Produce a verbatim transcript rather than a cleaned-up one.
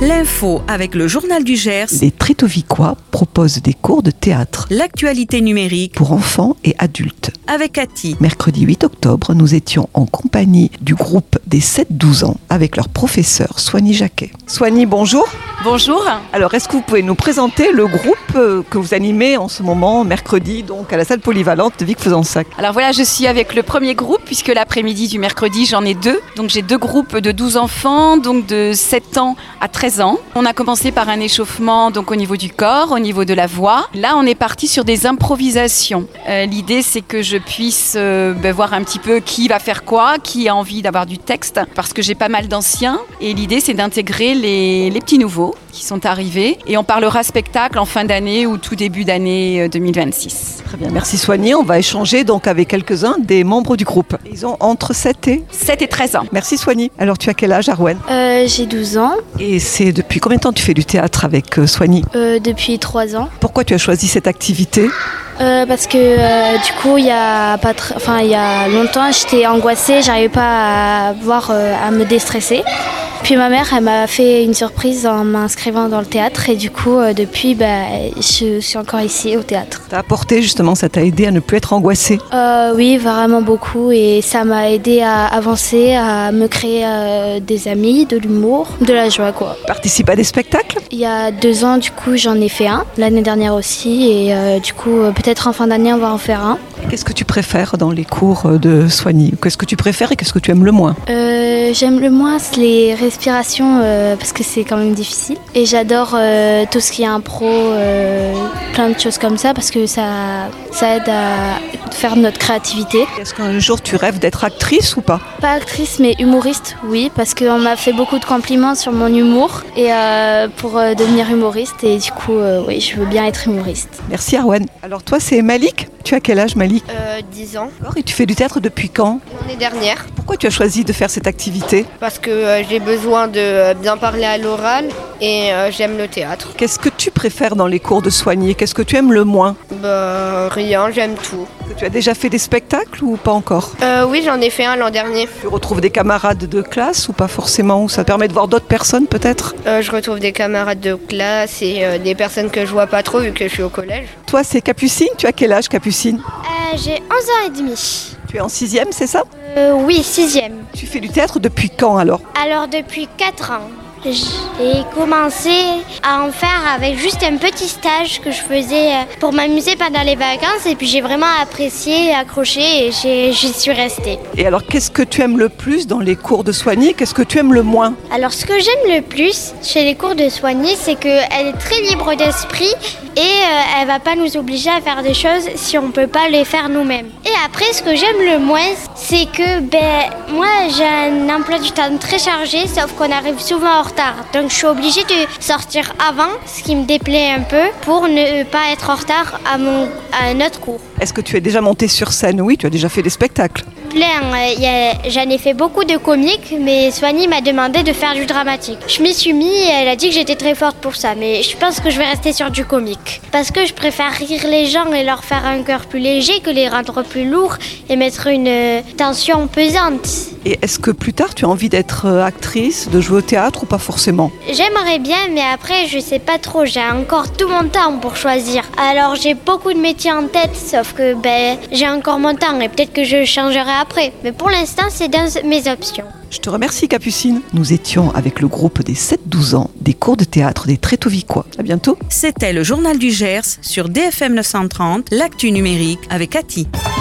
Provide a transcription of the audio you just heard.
L'info avec le Journal du Gers. Les Trétovicois proposent des cours de théâtre. L'actualité numérique pour enfants et adultes. avec Cathy. Mercredi huit octobre, nous étions en compagnie du groupe des sept douze ans avec leur professeur Soigny Jacquet. Soigny, bonjour. Bonjour. Alors, est-ce que vous pouvez nous présenter le groupe que vous animez en ce moment, mercredi, donc à la salle polyvalente de Vic-Fezensac? Alors voilà, je suis avec le premier groupe puisque l'après-midi du mercredi, j'en ai deux. Donc j'ai deux groupes de douze enfants, donc de sept ans à treize ans. On a commencé par un échauffement donc au niveau du corps, au niveau de la voix. Là, on est parti sur des improvisations. Euh, l'idée, c'est que je puisse euh, ben, voir un petit peu qui va faire quoi, qui a envie d'avoir du texte, parce que j'ai pas mal d'anciens. Et l'idée, c'est d'intégrer les, les petits nouveaux qui sont arrivés. Et on parlera spectacle en fin d'année ou tout début d'année deux mille vingt-six. Très bien, merci Soigny. On va échanger donc avec quelques-uns des membres du groupe. Ils ont entre sept et... sept et treize ans. Merci Soigny. Alors, tu as quel âge, Arwen? Euh, j'ai douze ans, Et c'est depuis combien de temps tu fais du théâtre avec euh, Soigny? euh, depuis trois ans. Pourquoi tu as choisi cette activité? Euh, parce que euh, du coup, il y a pas tr- enfin, il y a longtemps, j'étais angoissée, j'arrivais pas à voir, euh, à me déstresser. Puis ma mère, elle m'a fait une surprise en m'inscrivant dans le théâtre et du coup, euh, depuis, bah, je suis encore ici au théâtre. Ça a apporté justement, ça t'a aidé à ne plus être angoissée. Euh, oui, vraiment beaucoup et ça m'a aidé à avancer, à me créer euh, des amis, de l'humour, de la joie quoi. Tu participes à des spectacles? Il y a deux ans, du coup, j'en ai fait un, l'année dernière aussi et euh, du coup, euh, peut-être en fin d'année, on va en faire un. Qu'est-ce que tu préfères dans les cours de Soigny? Qu'est-ce que tu préfères et qu'est-ce que tu aimes le moins? Euh, j'aime le moins les respirations euh, parce que c'est quand même difficile. Et j'adore euh, tout ce qui est impro, euh, plein de choses comme ça parce que ça, ça aide à faire notre créativité. Est-ce qu'un jour tu rêves d'être actrice ou pas? Pas actrice mais humoriste, oui, parce qu'on m'a fait beaucoup de compliments sur mon humour et euh, pour euh, devenir humoriste et du coup, euh, oui, je veux bien être humoriste. Merci Arwen. Alors toi c'est Malik. Tu as quel âge Malik? Euh, dix ans, Et tu fais du théâtre depuis quand? l'année dernière, Pourquoi tu as choisi de faire cette activité? parce que euh, j'ai besoin de euh, bien parler à l'oral et euh, j'aime le théâtre. Qu'est-ce que tu préfères dans les cours de Soigny? Qu'est-ce que tu aimes le moins? Bah rien, j'aime tout. Tu as déjà fait des spectacles ou pas encore? Euh, oui, j'en ai fait un l'an dernier. Tu retrouves des camarades de classe ou pas forcément? Ou ça permet de voir d'autres personnes peut-être? Euh, je retrouve des camarades de classe et euh, des personnes que je vois pas trop vu que je suis au collège. Toi c'est Capucine. Tu as quel âge Capucine? Euh, j'ai onze ans et demi. Tu es en sixième, c'est ça? Euh, oui, sixième. Tu fais du théâtre depuis quand alors? Alors depuis quatre ans. J'ai commencé à en faire avec juste un petit stage que je faisais euh, pour m'amuser pendant les vacances et puis j'ai vraiment apprécié, accroché et j'ai- j'y suis restée. Et alors qu'est-ce que tu aimes le plus dans les cours de Soigny? Qu'est-ce que tu aimes le moins? Alors ce que j'aime le plus chez les cours de Soigny, c'est qu'elle est très libre d'esprit et euh, elle va pas nous obliger à faire des choses si on peut pas les faire nous-mêmes. Et après, ce que j'aime le moins, c'est que ben moi j'ai un emploi du temps très chargé, sauf qu'on arrive souvent en retard. Donc je suis obligée de sortir avant, ce qui me déplaît un peu, pour ne pas être en retard à, mon, à un autre cours. Est-ce que tu es déjà monté sur scène? Oui, tu as déjà fait des spectacles. Plein, euh, y a- j'en ai fait beaucoup de comiques, mais Soigny m'a demandé de faire du dramatique. Je m'y suis mis et elle a dit que j'étais très forte pour ça, mais je pense que je vais rester sur du comique. Parce que je préfère rire les gens et leur faire un cœur plus léger que les rendre plus lourds et mettre une euh, tension pesante. Et est-ce que plus tard tu as envie d'être euh, actrice, de jouer au théâtre ou pas forcément? J'aimerais bien, mais après, je sais pas trop. J'ai encore tout mon temps pour choisir. Alors, j'ai beaucoup de métiers en tête, sauf que ben, j'ai encore mon temps et peut-être que je changerai après. Mais pour l'instant, c'est dans mes options. Je te remercie Capucine. Nous étions avec le groupe des sept douze ans des cours de théâtre des Trétovicois. À bientôt. C'était le Journal du Gers sur D F M neuf cent trente, l'actu numérique avec Cathy.